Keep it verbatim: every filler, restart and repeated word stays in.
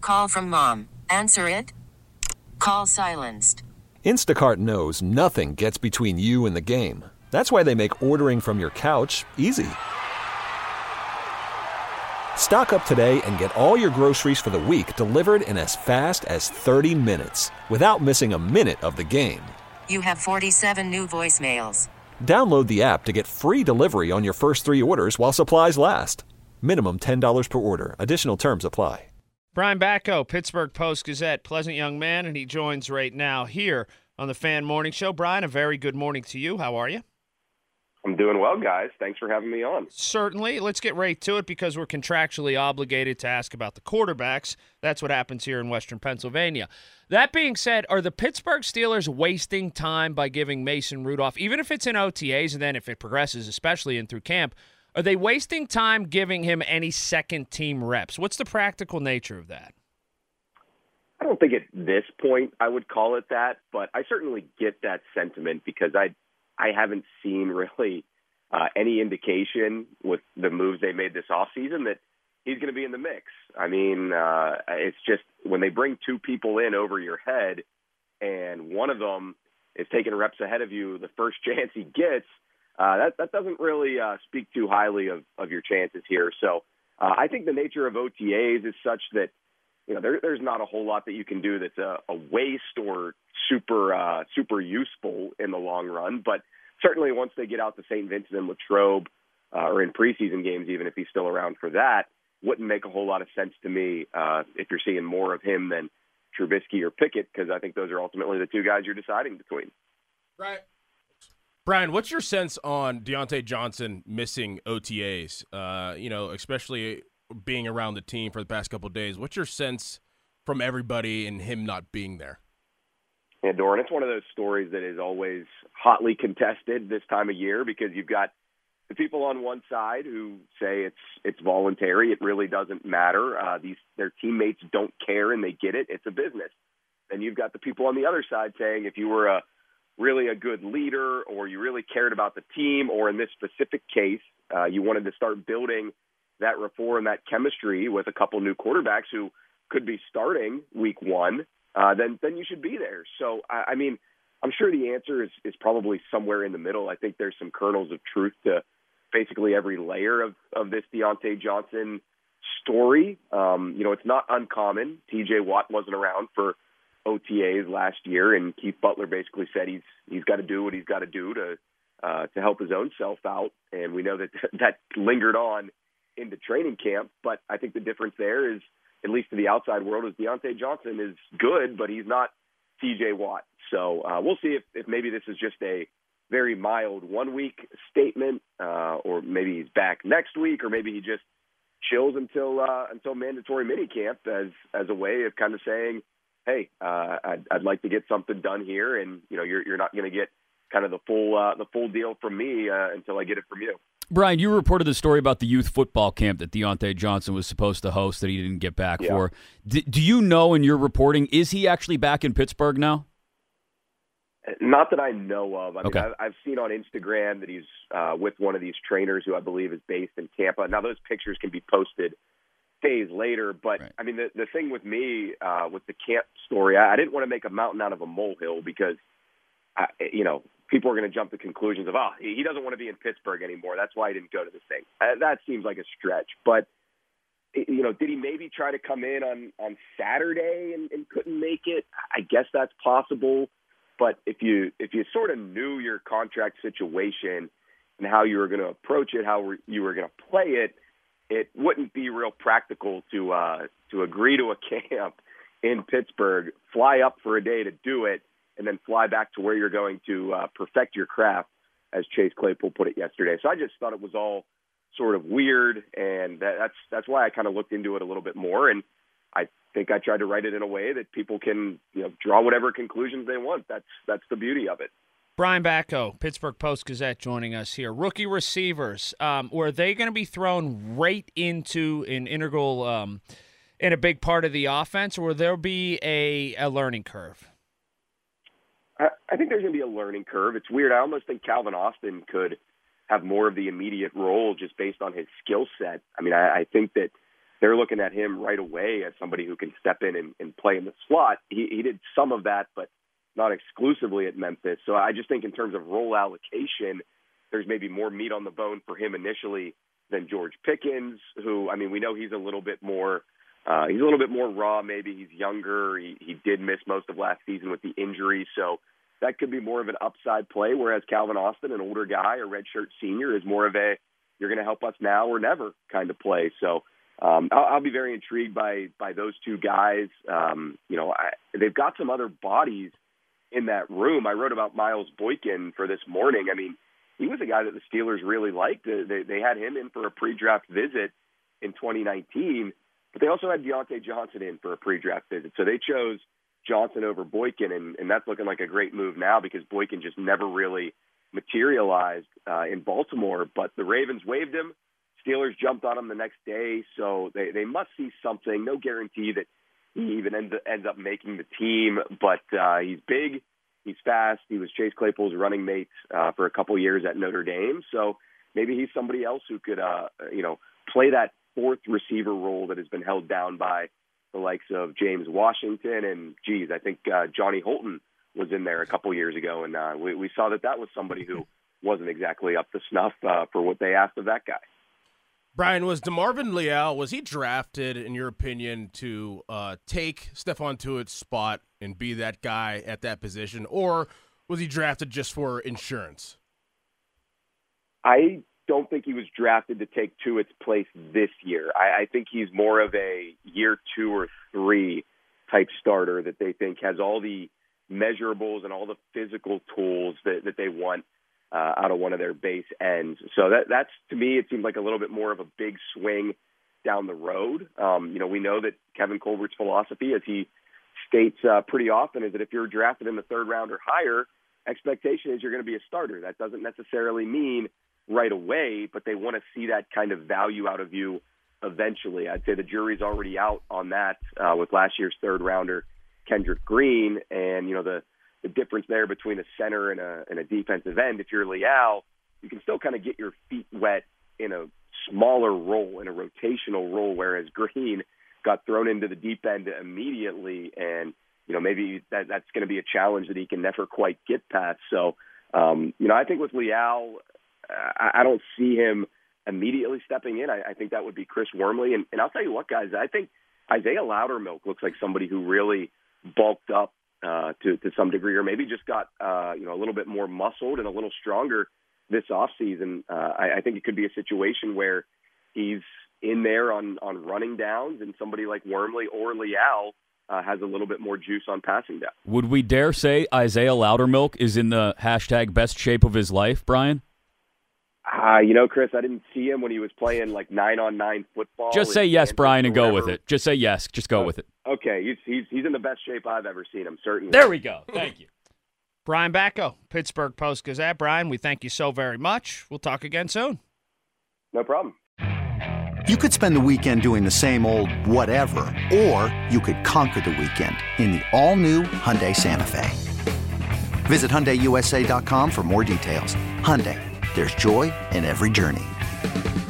Call from mom. Answer it. Call silenced. Instacart knows nothing gets between you and the game. That's why they make ordering from your couch easy. Stock up today and get all your groceries for the week delivered in as fast as thirty minutes without missing a minute of the game. You have forty-seven new voicemails. Download the app to get free delivery on your first three orders while supplies last. Minimum ten dollars per order. Additional terms apply. Brian Batko, Pittsburgh Post-Gazette, pleasant young man, and he joins right now here on the Fan Morning Show. Brian, a very good morning to you. How are you? I'm doing well, guys. Thanks for having me on. Certainly. Let's get right to it because we're contractually obligated to ask about the quarterbacks. That's what happens here in Western Pennsylvania. That being said, are the Pittsburgh Steelers wasting time by giving Mason Rudolph, even if it's in O T As and then if it progresses, especially in through camp, are they wasting time giving him any second-team reps? What's the practical nature of that? I don't think at this point I would call it that, but I certainly get that sentiment because I I haven't seen really uh, any indication with the moves they made this offseason that he's going to be in the mix. I mean, uh, it's just when they bring two people in over your head and one of them is taking reps ahead of you the first chance he gets, uh, that, that doesn't really uh, speak too highly of, of your chances here. So uh, I think the nature of O T As is such that, you know, there, there's not a whole lot that you can do that's a, a waste or super uh, super useful in the long run. But certainly once they get out to Saint Vincent and Latrobe, uh, or in preseason games, even if he's still around for that, wouldn't make a whole lot of sense to me uh, if you're seeing more of him than Trubisky or Pickett, because I think those are ultimately the two guys you're deciding between. Right. Brian, what's your sense on Diontae Johnson missing O T As? Uh, you know, especially being around the team for the past couple of days. What's your sense from everybody and him not being there? Yeah, Doran, it's one of those stories that is always hotly contested this time of year because you've got the people on one side who say it's it's voluntary. It really doesn't matter. Uh, these their teammates don't care and they get it. It's a business. And you've got the people on the other side saying if you were a really a good leader or you really cared about the team or in this specific case, uh, you wanted to start building that rapport and that chemistry with a couple new quarterbacks who could be starting week one, uh, then then you should be there. So, I, I mean, I'm sure the answer is, is probably somewhere in the middle. I think there's some kernels of truth to basically every layer of, of this Diontae Johnson story. Um, you know, it's not uncommon. T J Watt wasn't around for O T As last year, and Keith Butler basically said he's he's got to do what he's got to do to uh, to help his own self out, and we know that that lingered on into training camp. But I think the difference there is, at least to the outside world, is Diontae Johnson is good, but he's not T J Watt. So uh, we'll see if, if maybe this is just a very mild one-week statement, uh, or maybe he's back next week, or maybe he just chills until uh, until mandatory minicamp as as a way of kind of saying, hey, uh, I'd, I'd like to get something done here, and you know, you're you're not going to get kind of the full uh, the full deal from me uh, until I get it from you. Brian, you reported the story about the youth football camp that Diontae Johnson was supposed to host that he didn't get back yeah. for. D- do you know in your reporting, is he actually back in Pittsburgh now? Not that I know of. I mean, okay. I've, I've seen on Instagram that he's uh, with one of these trainers who I believe is based in Tampa. Now, those pictures can be posted days later, but right. I mean, the, the thing with me, uh, with the camp story, I, I didn't want to make a mountain out of a molehill because, I, you know, people are going to jump to conclusions of, oh, he doesn't want to be in Pittsburgh anymore. That's why he didn't go to this thing. Uh, that seems like a stretch. But, you know, did he maybe try to come in on, on Saturday and, and couldn't make it? I guess that's possible. But if you if you sort of knew your contract situation and how you were going to approach it, how you were going to play it, it wouldn't be real practical to uh, to agree to a camp in Pittsburgh, fly up for a day to do it, and then fly back to where you're going to uh, perfect your craft, as Chase Claypool put it yesterday. So I just thought it was all sort of weird, and that, that's that's why I kind of looked into it a little bit more. And I think I tried to write it in a way that people can, you know, draw whatever conclusions they want. That's that's the beauty of it. Brian Batko, Pittsburgh Post-Gazette, joining us here. Rookie receivers, um, were they going to be thrown right into an integral, um, in a big part of the offense, or will there be a, a learning curve? I, I think there's going to be a learning curve. It's weird. I almost think Calvin Austin could have more of the immediate role just based on his skill set. I mean, I, I think that they're looking at him right away as somebody who can step in and, and play in the slot. He, he did some of that, but not exclusively at Memphis. So I just think in terms of role allocation, there's maybe more meat on the bone for him initially than George Pickens, who, I mean, we know he's a little bit more, uh, he's a little bit more raw. Maybe he's younger. He, he did miss most of last season with the injury. So that could be more of an upside play, whereas Calvin Austin, an older guy, a redshirt senior, is more of a, you're going to help us now or never kind of play. So um, I'll, I'll be very intrigued by, by those two guys. Um, you know, I, they've got some other bodies in that room. I wrote about Miles Boykin for This Morning. I mean, he was a guy that the Steelers really liked. They, they had him in for a pre-draft visit in twenty nineteen, but they also had Deontay Johnson in for a pre-draft visit. So they chose Johnson over Boykin, and, and that's looking like a great move now because Boykin just never really materialized uh, in Baltimore. But the Ravens waived him. Steelers jumped on him the next day, so they, they must see something. No guarantee that he even ends, ends up making the team, but uh, he's big. He's fast. He was Chase Claypool's running mate uh, for a couple years at Notre Dame. So maybe he's somebody else who could, uh, you know, play that fourth receiver role that has been held down by the likes of James Washington. And, geez, I think uh, Johnny Holton was in there a couple years ago, and uh, we, we saw that that was somebody who wasn't exactly up to snuff uh, for what they asked of that guy. Brian, was DeMarvin Leal, was he drafted, in your opinion, to uh, take Stephon Tuitt's spot and be that guy at that position, or was he drafted just for insurance? I don't think he was drafted to take Tuitt's place this year. I, I think he's more of a year two or three type starter that they think has all the measurables and all the physical tools that, that they want Uh, out of one of their base ends. So that that's, to me, it seems like a little bit more of a big swing down the road. Um, you know, we know that Kevin Colbert's philosophy, as he states uh, pretty often, is that if you're drafted in the third round or higher, expectation is you're going to be a starter. That doesn't necessarily mean right away, but they want to see that kind of value out of you eventually. I'd say the jury's already out on that uh, with last year's third rounder, Kendrick Green, and, you know, the the difference there between a center and a, and a defensive end. If you're Leal, you can still kind of get your feet wet in a smaller role, in a rotational role, whereas Green got thrown into the deep end immediately. And, you know, maybe that, that's going to be a challenge that he can never quite get past. So, um, you know, I think with Leal, I, I don't see him immediately stepping in. I, I think that would be Chris Wormley. And, and I'll tell you what, guys, I think Isaiah Loudermilk looks like somebody who really bulked up Uh, to, to some degree, or maybe just got uh, you know a little bit more muscled and a little stronger this offseason. Uh, I, I think it could be a situation where he's in there on, on running downs, and somebody like Wormley or Leal uh, has a little bit more juice on passing down. Would we dare say Isaiah Loudermilk is in the hashtag best shape of his life, Brian? Uh, you know, Chris, I didn't see him when he was playing like nine-on-nine football. Just say yes, Brian, and go with it. Just say yes. Just go uh, with it. Okay, he's, he's he's in the best shape I've ever seen him, certainly. There we go. Thank you. Brian Backo, Pittsburgh Post-Gazette. Brian, we thank you so very much. We'll talk again soon. No problem. You could spend the weekend doing the same old whatever, or you could conquer the weekend in the all-new Hyundai Santa Fe. Visit Hyundai U S A dot com for more details. Hyundai, there's joy in every journey.